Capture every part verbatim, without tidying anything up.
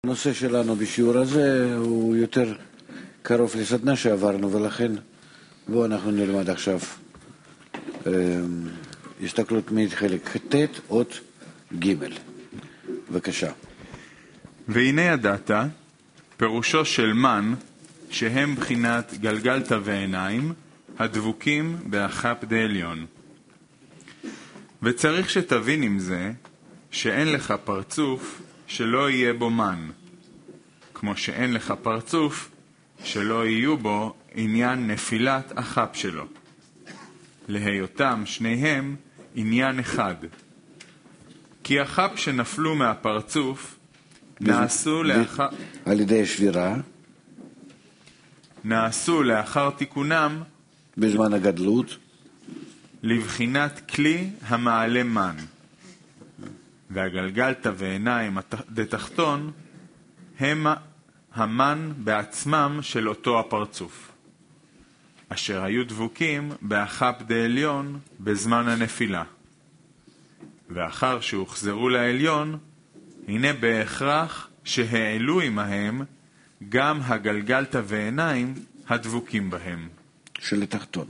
הנושא שלנו בשיעור הזה הוא יותר קרוב לסדנה שעברנו, ולכן בואו אנחנו נלמד עכשיו הסתכלות מחלק ח' אות ג'. בבקשה. והנה ידעת, פירושו של מן, שהם בחינת גלגלת ועיניים, הדבוקים באחפ דעליון. וצריך שתבין עם זה, שאין לך פרצוף שלא יהיה בו מן, כמו שאין לך פרצוף שלא יהיו בו עניין נפילת אחפ שלו. להיותם שניהם עניין אחד. כי אחפ שנפלו מהפרצוף נעשו לאחר... על ידי שבירה. נעשו לאחר תיקונם בזמן הגדלות. לבחינת כלי המעלה מן. והגלגלת ועיניים דתחתון הם המן בעצמם של אותו הפרצוף, אשר היו דבוקים באחפ דעליון בזמן הנפילה. ואחר שהוחזרו לעליון, הנה בהכרח שהעלו עמהם גם הגלגלת ועיניים הדבוקים בהם. של התחתון.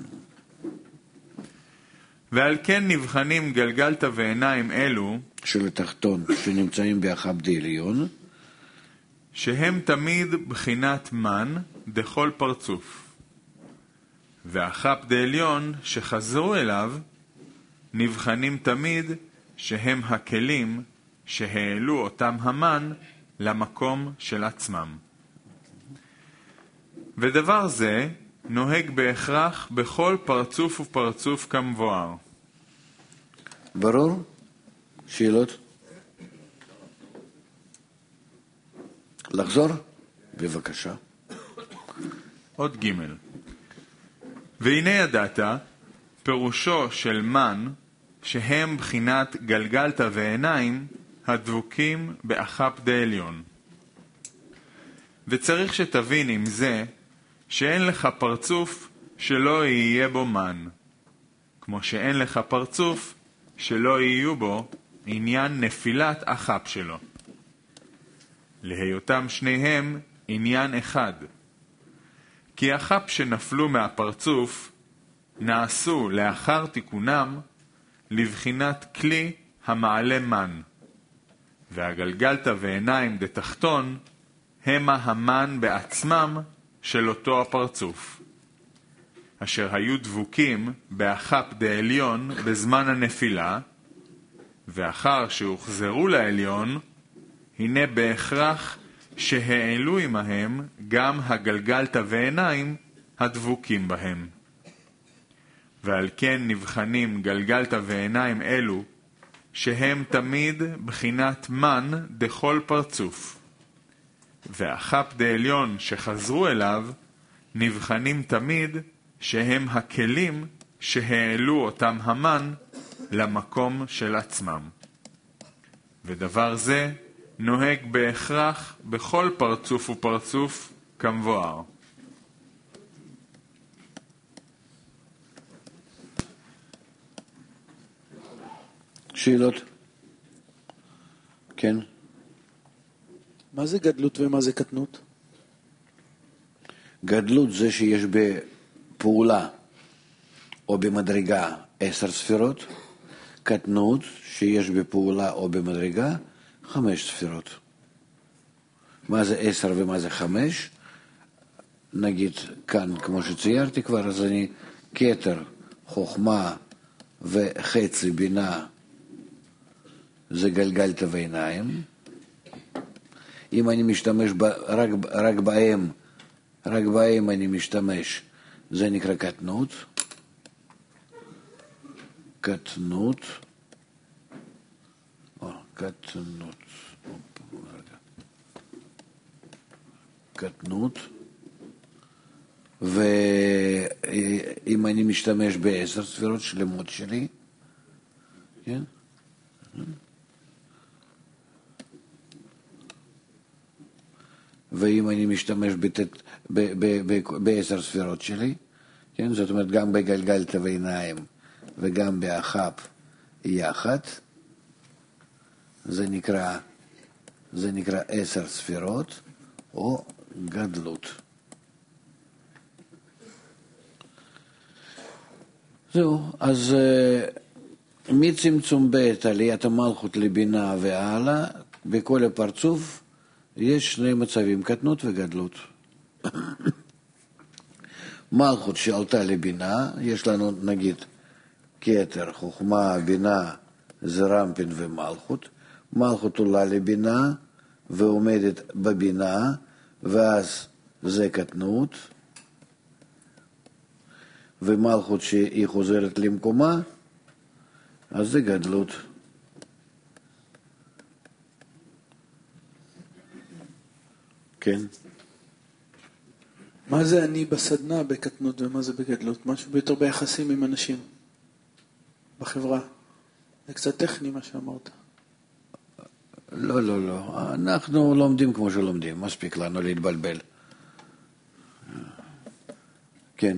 ועל כן נבחנים גלגלת ועיניים אלו של התחתון שנמצאים באחפ דעליון, שהם תמיד בחינת מן דכל פרצוף. ואחפ דעליון שחזרו אליו נבחנים תמיד שהם הכלים שהעלו אותם המן למקום של עצמם. ודבר זה נוהג בהכרח בכל פרצוף ופרצוף כמבואר. ברור? שאלות? לחזור? בבקשה. עוד ג' והנה ידעת, פירושו של מן, שהם בחינת גלגלת ועיניים הדבוקים באחפ דעליון. וצריך שתבין עם זה, שאין לך פרצוף שלא יהיה בו מן, כמו שאין לך פרצוף שלא יהיו בו עניין נפילת אחפ שלו. להיותם שניהם עניין אחד. כי אחפ שנפלו מהפרצוף נעשו לאחר תיקונם לבחינת כלי המעלה מן, והגלגלת ועיניים דתחתון המה המן בעצמם של אותו הפרצוף, אשר היו דבוקים באחפ דעליון בזמן הנפילה, ואחר שהוחזרו לעליון, הנה בהכרח שהעלו עמהם גם הגלגלת ועיניים הדבוקים בהם. ועל כן נבחנים גלגלת ועיניים אלו, שהם תמיד בחינת מן דכל פרצוף. ואחפ דעליון שחזרו אליו, נבחנים תמיד שהם הכלים שהעלו אותם המן למקום של עצמם. ודבר זה נוהג בהכרח בכל פרצוף ופרצוף כמבואר. שאלות? כן. מה זה גדלות ומה זה קטנות? גדלות זה שיש בפעולה או במדרגה עשר ספירות, קטנות שיש בפעולה או במדרגה חמש ספירות. מה זה עשר ומה זה חמש? נגיד כאן, כמו שציירתי כבר, אז אני כתר, חוכמה וחצי בינה זה גלגלת ועיניים. אם אני משתמש ב, רק, רק בהם, רק בהם אני משתמש, זה נקרא קטנות. קטנות. או, קטנות. קטנות. ואם אני משתמש בעשר ספירות שלמות שלי, כן? ואם אני משתמש בתת, ב, ב, ב, בעשר ספירות שלי, כן? זאת אומרת גם בגלגלת ועיניים וגם באחפ יחד, זה נקרא זה נקרא עשר ספירות או גדלות. זהו, אז מצמצום ב' עליית המלכות לבינה והלאה, בכל הפרצוף יש שני מצבים, קטנות וגדלות. מלכות שעלתה לבינה, יש לנו נגיד כתר, חוכמה, בינה, זרמפין ומלכות. מלכות עולה לבינה ועומדת בבינה, ואז זה קטנות. ומלכות שהיא חוזרת למקומה, אז זה גדלות. כן. מה זה אני בסדנה בקטנות ומה זה בגדלות? משהו ביותר ביחסים עם אנשים בחברה. זה קצת טכני מה שאמרת. לא, לא, לא. אנחנו לומדים כמו שלומדים. מספיק לנו להתבלבל. כן.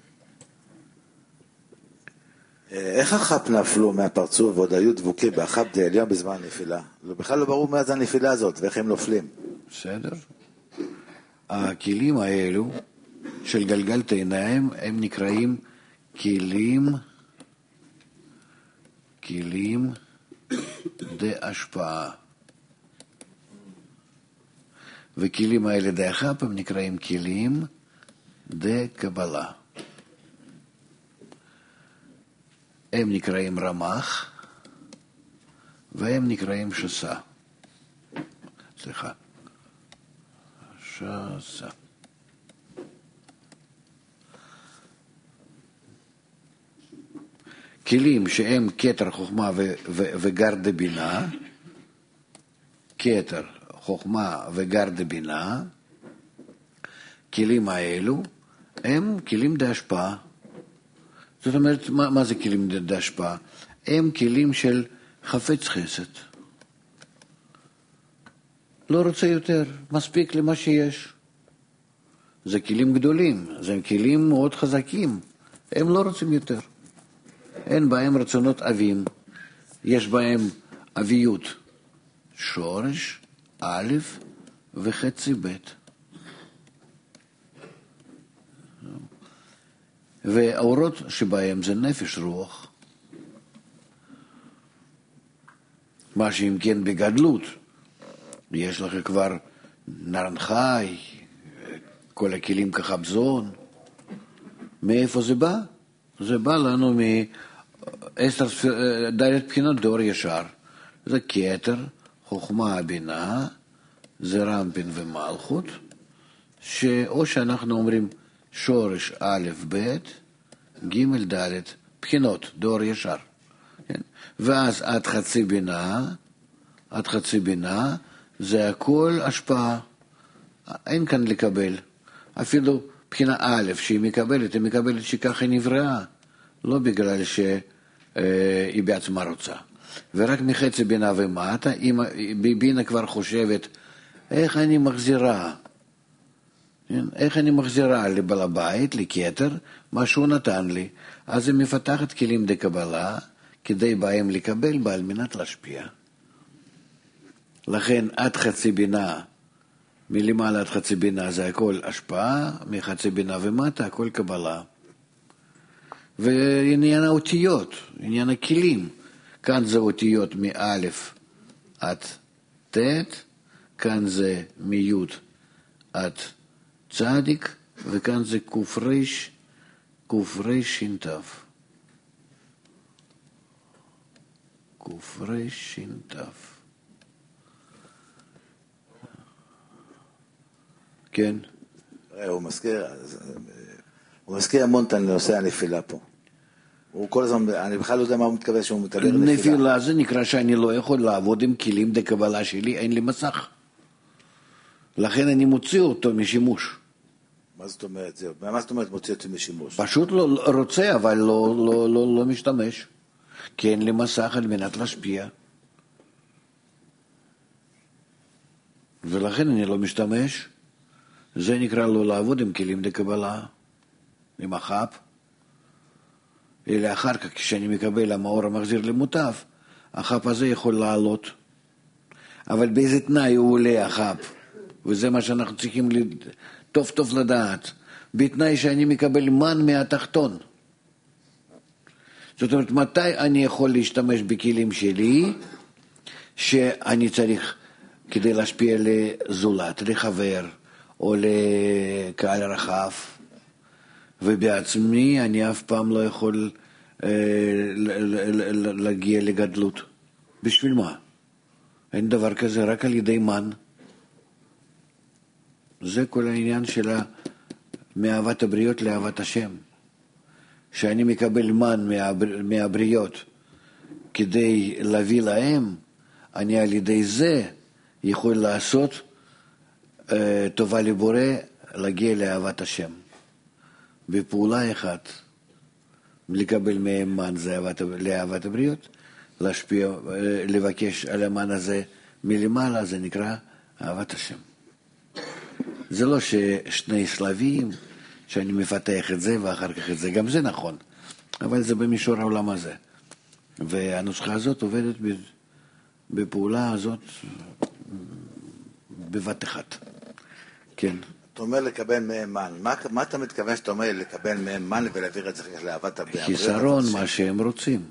איך החפ נפלו מהפרצוף ועוד היו דבוקים באחב דעליון בזמן הנפילה? בכלל לא ברור מה זה הנפילה הזאת ואיך הם נופלים. בסדר. הכלים האלו של גלגלת עיניים הם נקראים כלים כלים דהשפעה. וכלים האלה דהחפ הם נקראים כלים דקבלה. הם נקראים רמח והם נקראים שסה. סליחה. שסה. כלים שהם כתר חוכמה ו- ו- וגרד בינה, כתר חוכמה וגרד בינה, כלים האלו הם כלים דהשפעה. זאת אומרת, מה, מה זה כלים דהשפעה? הם כלים של חפץ חסד. לא רוצה יותר, מספיק למה שיש. זה כלים גדולים, זה כלים מאוד חזקים. הם לא רוצים יותר. אין בהם רצונות אבים. יש בהם אביות. שורש, א' וחצי ב'. והאורות שבהם זה נפש רוח. מה שאם כן בגדלות, יש לך כבר נרנחי, כל הכלים כחבזון. מאיפה זה בא? זה בא לנו מעשר דלת בחינות דור ישר. זה כתר, חוכמה, בינה, זה רמפין ומלכות, שאו שאנחנו אומרים שורש א' ב' ג' ד' בחינות דור ישר. כן? ואז עד חצי בינה, עד חצי בינה, זה הכל השפעה. אין כאן לקבל. אפילו בחינה א' שהיא מקבלת, היא מקבלת שככה היא נבראה, לא בגלל שהיא בעצמה רוצה. ורק מחצי בינה ומטה, אם בינה כבר חושבת, איך אני מחזירה, איך אני מחזירה לבעל הבית, לכתר, מה שהוא נתן לי, אז היא מפתחת כלים דקבלה, כדי בהם לקבל בה על מנת להשפיע. לכן עד חצי בינה, מלמעלה עד חצי בינה זה הכל השפעה, מחצי בינה ומטה הכל קבלה. ועניין האותיות, עניין הכלים, כאן זה אותיות מאלף עד ת', כאן זה מיוד עד צדיק, וכאן זה כופרש, כופרש שינטף. כופרש שינטף. כן. הוא מזכיר, הוא מזכיר המון את נושא הנפילה פה. הוא כל הזמן, אני בכלל לא יודע מה הוא מתכוון שהוא מתאר נפילה. נפילה זה נקרא שאני לא יכול לעבוד עם כלים דקבלה שלי, אין לי מסך. לכן אני מוציא אותו משימוש. מה זאת אומרת? זהו. מה זאת אומרת מוציא אותו משימוש? פשוט לא רוצה, אבל לא, לא, לא, לא משתמש. כי אין לי מסך על מנת להשפיע. ולכן אני לא משתמש. זה נקרא לא לעבוד עם כלים דקבלה, עם החפ. אלא אחר כך, כשאני מקבל המאור המחזיר למוטב, החפ הזה יכול לעלות. אבל באיזה תנאי הוא עולה אחאב? וזה מה שאנחנו צריכים טוב טוב לדעת. בתנאי שאני מקבל מן מהתחתון. זאת אומרת, מתי אני יכול להשתמש בכלים שלי, שאני צריך כדי להשפיע לזולת, לחבר, או לקהל רחב, ובעצמי אני אף פעם לא יכול אה, להגיע לגדלות. בשביל מה? אין דבר כזה, רק על ידי מן. זה כל העניין של מאהבת הבריות לאהבת השם. שאני מקבל מן מהבר... מהבריות כדי להביא להם, אני על ידי זה יכול לעשות אה, טובה לבורא, להגיע לאהבת השם. בפעולה אחת, לקבל מהם מן זה אהבת, לאהבת הבריות, להשפיע, אה, לבקש על המן הזה מלמעלה, זה נקרא אהבת השם. זה לא ששני שלבים, שאני מפתח את זה ואחר כך את זה, גם זה נכון, אבל זה במישור העולם הזה. והנוסחה הזאת עובדת בפעולה הזאת בבת אחת. כן. אתה אומר לקבל מהם מן, מה, מה אתה מתכוון שאתה אומר לקבל מהם מן ולהעביר את זה לאהבת הבריות? חיסרון, מה שהם רוצים.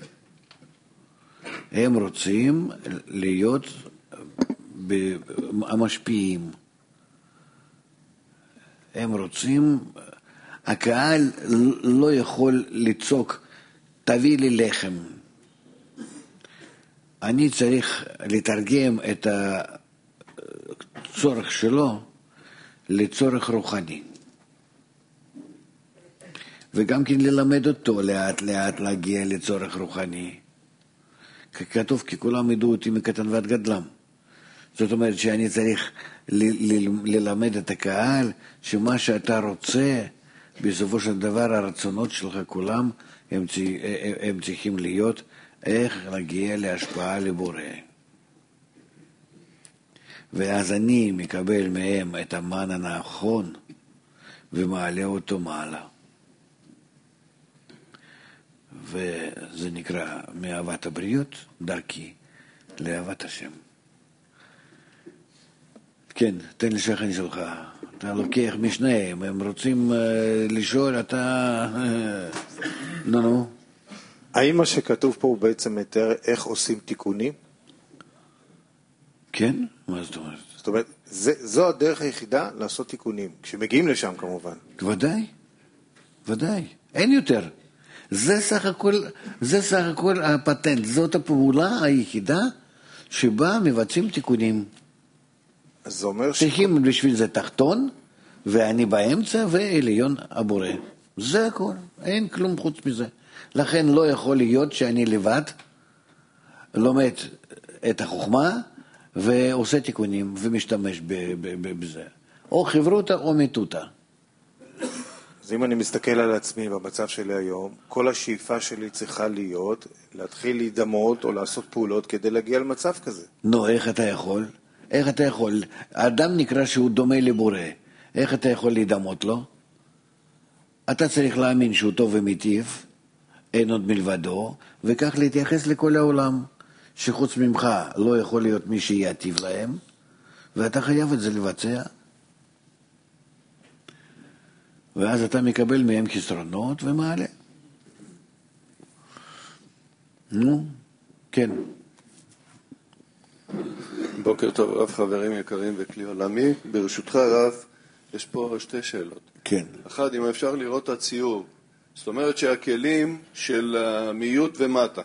הם רוצים להיות המשפיעים. הם רוצים, הקהל לא יכול לצעוק, תביא לי לחם. אני צריך לתרגם את הצורך שלו לצורך רוחני. וגם כן ללמד אותו לאט לאט להגיע לצורך רוחני. ככתוב, כי כולם ידעו אותי מקטן ועד גדלם. זאת אומרת שאני צריך ללמד את הקהל שמה שאתה רוצה, בסופו של דבר הרצונות שלך כולם הם, הם צריכים להיות איך להגיע להשפעה לבורא. ואז אני מקבל מהם את המן הנכון ומעלה אותו מעלה. וזה נקרא מאהבת הבריות דרכי לאהבת השם. כן, תן לי שכן שלך. אתה לוקח משניהם, הם רוצים uh, לשאול, אתה... Uh, נו, נו. האם מה שכתוב פה הוא בעצם מתאר איך עושים תיקונים? כן? מה זאת אומרת? זאת אומרת, זה, זו הדרך היחידה לעשות תיקונים, כשמגיעים לשם כמובן. ודאי, ודאי. אין יותר. זה סך הכל, זה סך הכל הפטנט. זאת הפעולה היחידה שבה מבצעים תיקונים. אז זה אומר צריכים ש... בשביל זה תחתון, ואני באמצע, ועליון הבורא. זה הכל. אין כלום חוץ מזה. לכן לא יכול להיות שאני לבד לומד את החוכמה, ועושה תיקונים, ומשתמש בזה. או חברותה או מיתותה. אז אם אני מסתכל על עצמי במצב שלי היום, כל השאיפה שלי צריכה להיות להתחיל להידמות או לעשות פעולות כדי להגיע למצב כזה. נו, איך אתה יכול? איך אתה יכול? האדם נקרא שהוא דומה לבורא. איך אתה יכול להידמות לו? אתה צריך להאמין שהוא טוב ומיטיב, אין עוד מלבדו, וכך להתייחס לכל העולם, שחוץ ממך לא יכול להיות מי שיטיב להם, ואתה חייב את זה לבצע. ואז אתה מקבל מהם חסרונות ומעלה. נו, כן. בוקר טוב רב, חברים יקרים וכלי עולמי. ברשותך רב, יש פה שתי שאלות. כן. אחד, אם אפשר לראות את הציור. זאת אומרת שהכלים של מיות ומטה,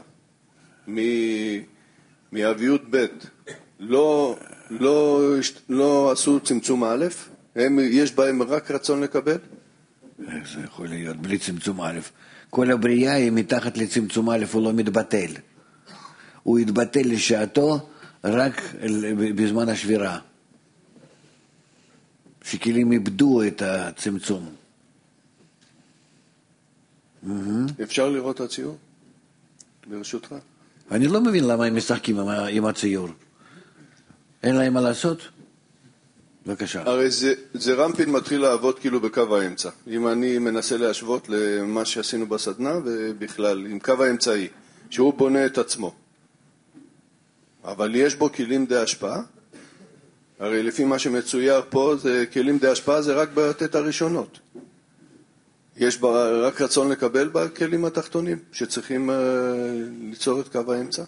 מאביות ב' לא, לא, לא עשו צמצום א', הם, יש בהם רק רצון לקבל? איך זה יכול להיות? בלי צמצום א'. כל הבריאה היא מתחת לצמצום א', הוא לא מתבטל. הוא יתבטל לשעתו רק בזמן השבירה. שכלים איבדו את הצמצום. אפשר לראות את הציור? ברשותך. אני לא מבין למה הם משחקים עם הציור. אין להם מה לעשות? בבקשה. הרי זה, זה רמפין מתחיל לעבוד כאילו בקו האמצע. אם אני מנסה להשוות למה שעשינו בסדנה ובכלל, עם קו האמצעי, שהוא בונה את עצמו. אבל יש בו כלים די השפעה? הרי לפי מה שמצויר פה, זה כלים די השפעה זה רק בתת הראשונות. יש בה רק רצון לקבל בכלים התחתונים, שצריכים uh, ליצור את קו האמצע?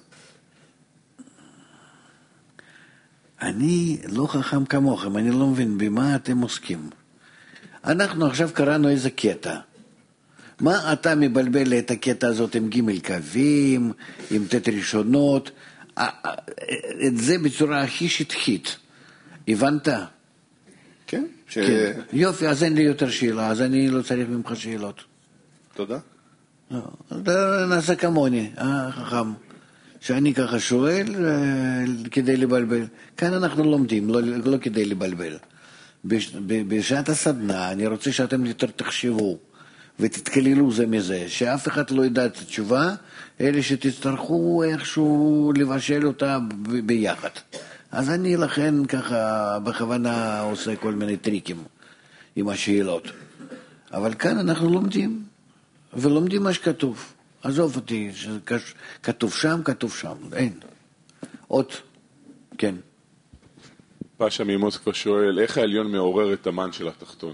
אני לא חכם כמוכם, אני לא מבין במה אתם עוסקים. אנחנו עכשיו קראנו איזה קטע. מה אתה מבלבל את הקטע הזאת עם ג' קווים, עם תת ראשונות, את זה בצורה הכי שטחית. הבנת? כן. ש... כן. יופי, אז אין לי יותר שאלה, אז אני לא צריך ממך שאלות. תודה. אתה נעשה כמוני, אה, חכם. שאני ככה שואל כדי לבלבל. כאן אנחנו לומדים, לא, לא כדי לבלבל. בש, בשעת הסדנה אני רוצה שאתם יותר תחשבו ותתכללו זה מזה, שאף אחד לא ידע את התשובה, אלה שתצטרכו איכשהו לבשל אותה ב- ביחד. אז אני לכן ככה בכוונה עושה כל מיני טריקים עם השאלות. אבל כאן אנחנו לומדים, ולומדים מה שכתוב. עזוב אותי, כתוב שם, כתוב שם, אין. עוד, כן. פאשה ממוסקבה שואל, איך העליון מעורר את המן של התחתון?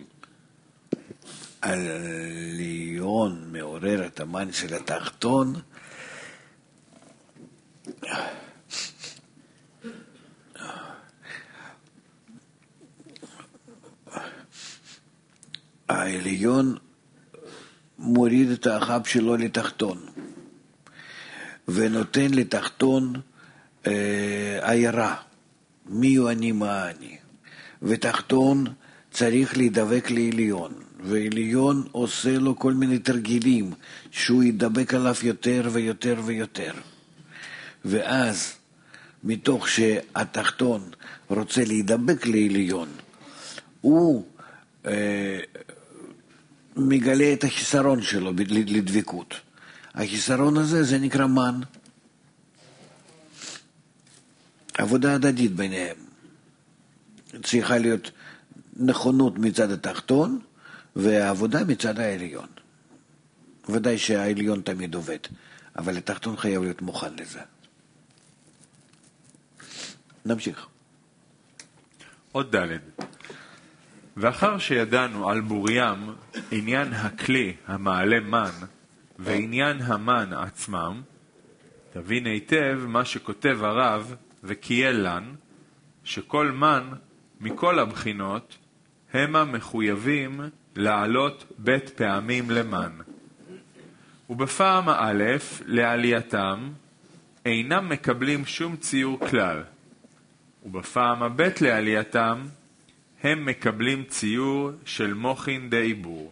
העליון מעורר את המן של התחתון? העליון מוריד את האחב שלו לתחתון, ונותן לתחתון אה, עיירה, מי הוא אני מה אני, ותחתון צריך להידבק לעליון, ועליון עושה לו כל מיני תרגילים, שהוא ידבק עליו יותר ויותר ויותר, ואז מתוך שהתחתון רוצה להידבק לעליון, הוא אה, מגלה את החיסרון שלו לדבקות. החיסרון הזה זה נקרא מן. עבודה הדדית ביניהם. צריכה להיות נכונות מצד התחתון והעבודה מצד העליון. ודאי שהעליון תמיד עובד, אבל התחתון חייב להיות מוכן לזה. נמשיך. עוד ד' ואחר שידענו על בוריים עניין הכלי המעלה מן ועניין המן עצמם, תבין היטב מה שכותב הרב וקייל לן, שכל מן מכל הבחינות המה מחויבים לעלות בית פעמים למן. ובפעם האלף לעלייתם אינם מקבלים שום ציור כלל, ובפעם הבית לעלייתם הם מקבלים ציור של מוחין דעיבור.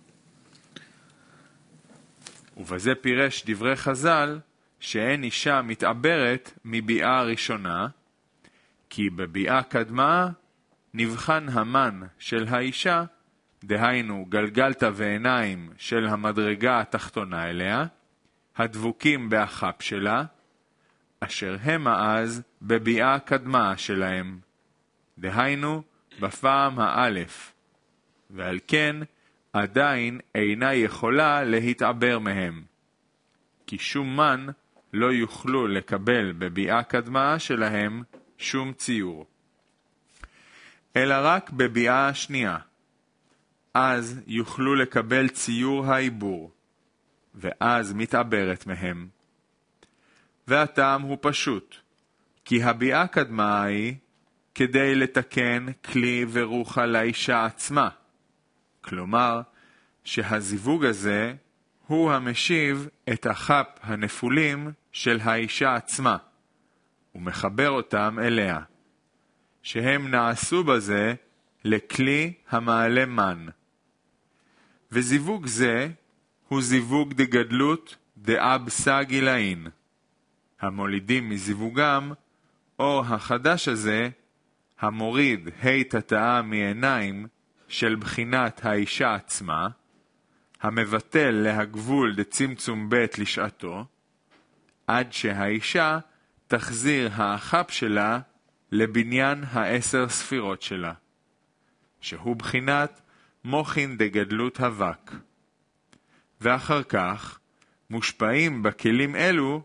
ובזה פירש דברי חז"ל שאין אישה מתעברת מביאה ראשונה, כי בביאה קדמה נבחן המן של האישה, דהיינו גלגלת ועיניים של המדרגה התחתונה אליה, הדבוקים באחפ שלה, אשר הם אז בביאה קדמה שלהם, דהיינו בפעם האלף, ועל כן עדיין אינה יכולה להתעבר מהם, כי שום מן לא יוכלו לקבל בביאה קדמה שלהם שום ציור, אלא רק בביאה השנייה, אז יוכלו לקבל ציור העיבור, ואז מתעברת מהם. והטעם הוא פשוט, כי הביאה קדמה היא כדי לתקן כלי ורוחה לאישה עצמה, כלומר שהזיווג הזה הוא המשיב את החפ הנפולים של האישה עצמה, ומחבר אותם אליה, שהם נעשו בזה לכלי המעלה מן. וזיווג זה הוא זיווג דגדלות דאבסה גילאין, המולידים מזיווגם, או החדש הזה, המוריד ה' תתאה מעיניים של בחינת האישה עצמה, המבטל להגבול דצמצום בית לשעתו, עד שהאישה תחזיר האחפ שלה לבניין העשר ספירות שלה, שהוא בחינת מוחין דגדלות אבק. ואחר כך מושפעים בכלים אלו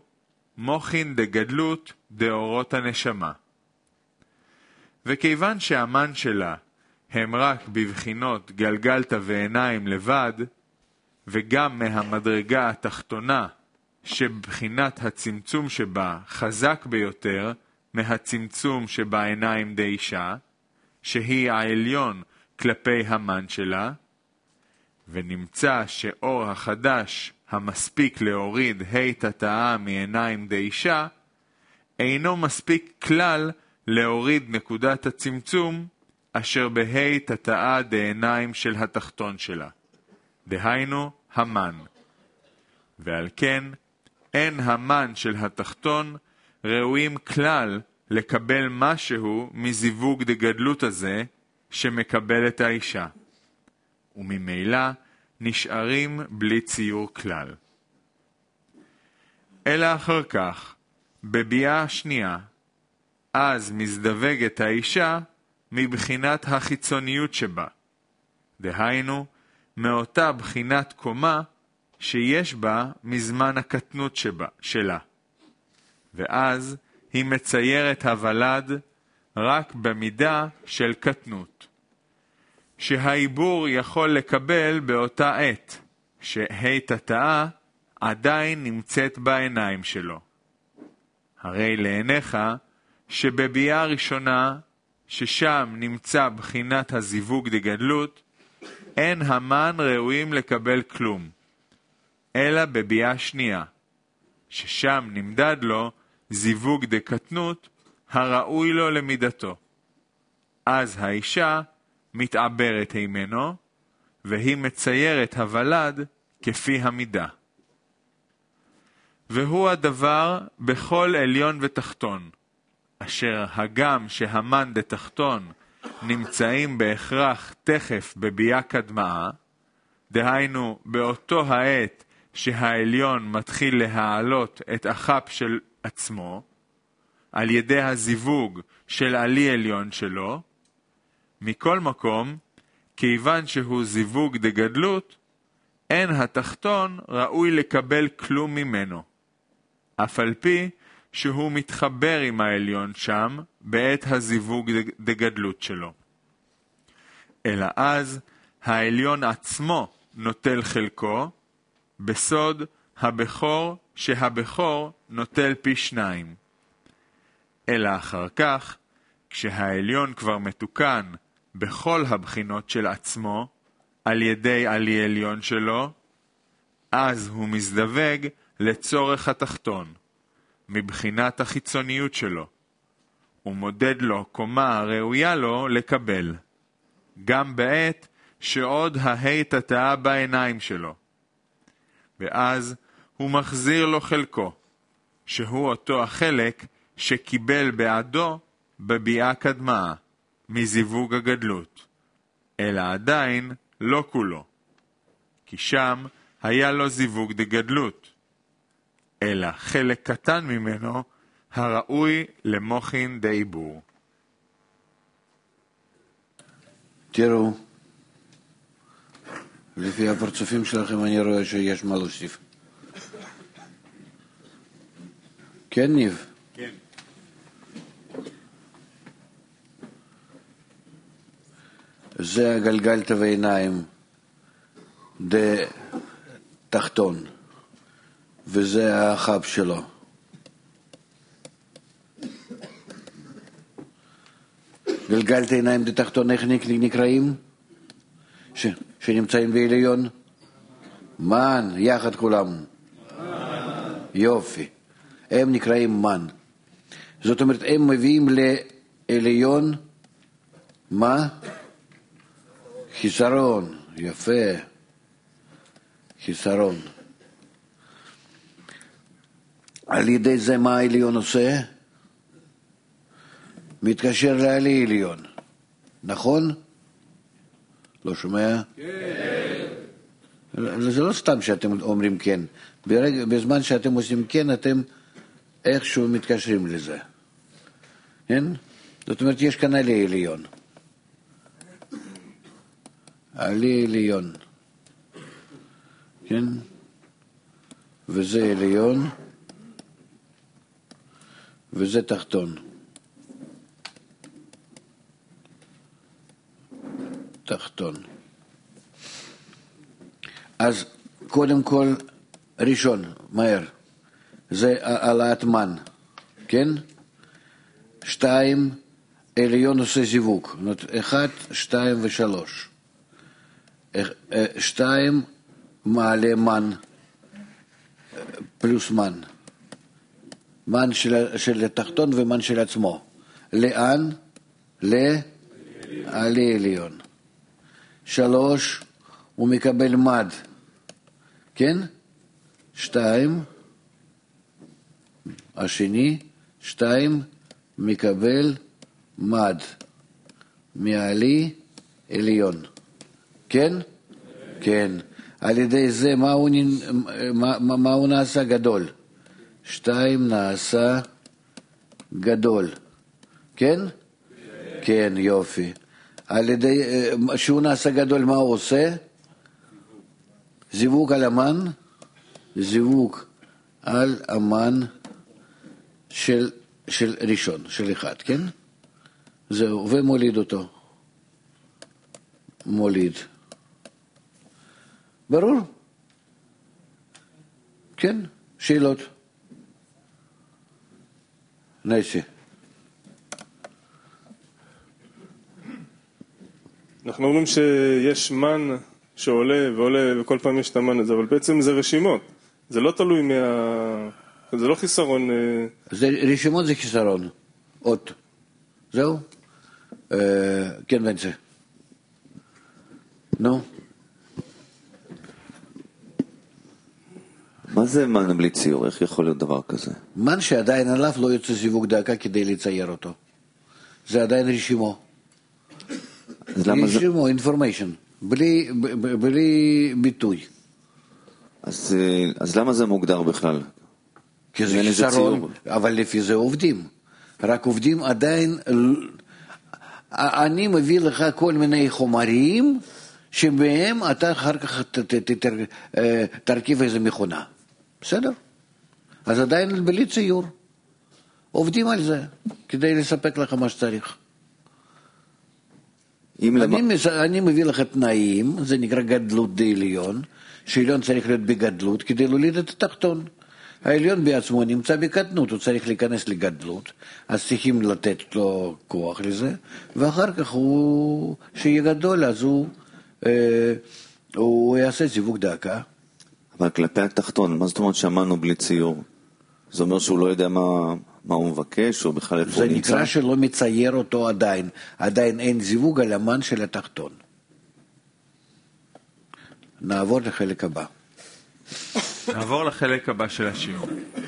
מוחין דגדלות דאורות הנשמה. וכיוון שהמן שלה הם רק בבחינות גלגלת ועיניים לבד, וגם מהמדרגה התחתונה שבבחינת הצמצום שבה חזק ביותר מהצמצום שבעיניים דאישה, שהיא העליון כלפי המן שלה, ונמצא שאור החדש המספיק להוריד ה' תתאה מעיניים דאישה, אינו מספיק כלל להוריד נקודת הצמצום אשר בה' תתאה דעיניים של התחתון שלה, דהיינו המן. ועל כן אין המן של התחתון ראויים כלל לקבל משהו מזיווג דגדלות הזה שמקבל את האישה, וממילא נשארים בלי ציור כלל. אלא אחר כך, בביאה השנייה, אז מזדווגת האישה מבחינת החיצוניות שבה, דהיינו מאותה בחינת קומה שיש בה מזמן הקטנות שבה, שלה, ואז היא מציירת הוולד רק במידה של קטנות, שהעיבור יכול לקבל באותה עת, שה' תתאה עדיין נמצאת בעיניים שלו. הרי לעיניך שבביאה הראשונה, ששם נמצא בחינת הזיווג דגדלות, אין המן ראויים לקבל כלום, אלא בביאה שנייה, ששם נמדד לו זיווג דקטנות הראוי לו למידתו. אז האישה מתעברת הימנו, והיא מציירת הוולד כפי המידה. והוא הדבר בכל עליון ותחתון, אשר הגם שהמן דתחתון נמצאים בהכרח תכף בביאה קדמאה, דהיינו באותו העת שהעליון מתחיל להעלות את החפ של עצמו, על ידי הזיווג של עלי עליון שלו, מכל מקום, כיוון שהוא זיווג דגדלות, אין התחתון ראוי לקבל כלום ממנו, אף על פי שהוא מתחבר עם העליון שם בעת הזיווג דגדלות שלו. אלא אז העליון עצמו נוטל חלקו, בסוד הבכור שהבכור נוטל פי שניים. אלא אחר כך, כשהעליון כבר מתוקן בכל הבחינות של עצמו, על ידי עלי עליון שלו, אז הוא מזדווג לצורך התחתון, מבחינת החיצוניות שלו, ומודד לו קומה הראויה לו לקבל, גם בעת שעוד הה' תתאה בעיניים שלו. ואז הוא מחזיר לו חלקו, שהוא אותו החלק שקיבל בעדו בביאה קדמאה, מזיווג הגדלות, אלא עדיין לא כולו, כי שם היה לו זיווג דגדלות, אלא חלק קטן ממנו הראוי למוחין דעיבור. תראו, לפי הפרצופים שלכם אני רואה שיש מה להוסיף. כן, ניב? כן. זה הגלגלת ועיניים תחתון, וזה החב שלו. גלגלת עיניים תחתון, איך נקראים? ש... שנמצאים בעליון? מן, יחד כולם. מן. יופי. הם נקראים מן. זאת אומרת, הם מביאים לעליון מה? חיסרון. יפה. חיסרון. על ידי זה מה העליון עושה? מתקשר לעלי עליון. נכון? לא שומע? כן. זה לא סתם שאתם אומרים כן. ברגע, בזמן שאתם עושים כן, אתם איכשהו מתקשרים לזה. כן? זאת אומרת, יש כאן עלי עליון. עלי עליון. כן? וזה עליון. וזה תחתון. תחתון. אז קודם כל, ראשון, מהר, זה העלאת מן, כן? שתיים, עליון עושה זיווג, אחד, שתיים ושלוש. שתיים, מעלה מן, פלוס מן. מן של, של התחתון ומן של עצמו. לאן? לעלי עליון. שלוש, הוא מקבל מד, כן? שתיים, השני, שתיים, מקבל מד, מעלי עליון. כן? כן. על ידי זה מה הוא, מה, מה הוא נעשה? גדול. שתיים נעשה גדול. כן? כן, יופי. על ידי, שהוא נעשה גדול, מה הוא עושה? זיווג על המן, זיווג על המן של, של ראשון, של אחד, כן? זהו, ומוליד אותו. מוליד. ברור? כן, שאלות. נסי. אנחנו אומרים שיש מן שעולה ועולה וכל פעם יש את המן הזה, אבל בעצם זה רשימות. זה לא תלוי מה... זה לא חיסרון... זה, רשימות זה חיסרון. עוד. זהו? אה, כן, בן זה. נו. מה זה מן בלי ציור? איך יכול להיות דבר כזה? מן שעדיין עליו לא יוצא זיווג דקה כדי לצייר אותו. זה עדיין רשימו. רשימו, information. בלי, ב, בלי ביטוי. אז, אז למה זה מוגדר בכלל? כי זה חיסרון, אבל לפי זה עובדים. רק עובדים עדיין... אני מביא לך כל מיני חומרים שבהם אתה אחר כך תרכיב איזה מכונה. בסדר? אז עדיין בלי ציור. עובדים על זה, כדי לספק לך מה שצריך. אני, למה... אני מביא לך תנאים, זה נקרא גדלות דעליון, שעליון צריך להיות בגדלות כדי להוליד את התחתון. העליון בעצמו נמצא בקטנות, הוא צריך להיכנס לגדלות, אז צריכים לתת לו כוח לזה, ואחר כך הוא, שיהיה גדול, אז הוא, אה, הוא יעשה זיווג דקה. אבל כלפי התחתון, מה זאת אומרת שאמרנו בלי ציור? זה אומר שהוא לא יודע מה, מה הוא מבקש, או בכלל איפה הוא נמצא? זה נקרא שלא מצייר אותו עדיין, עדיין אין זיווג על המן של התחתון. נעבור לחלק הבא. נעבור לחלק הבא של השיעור.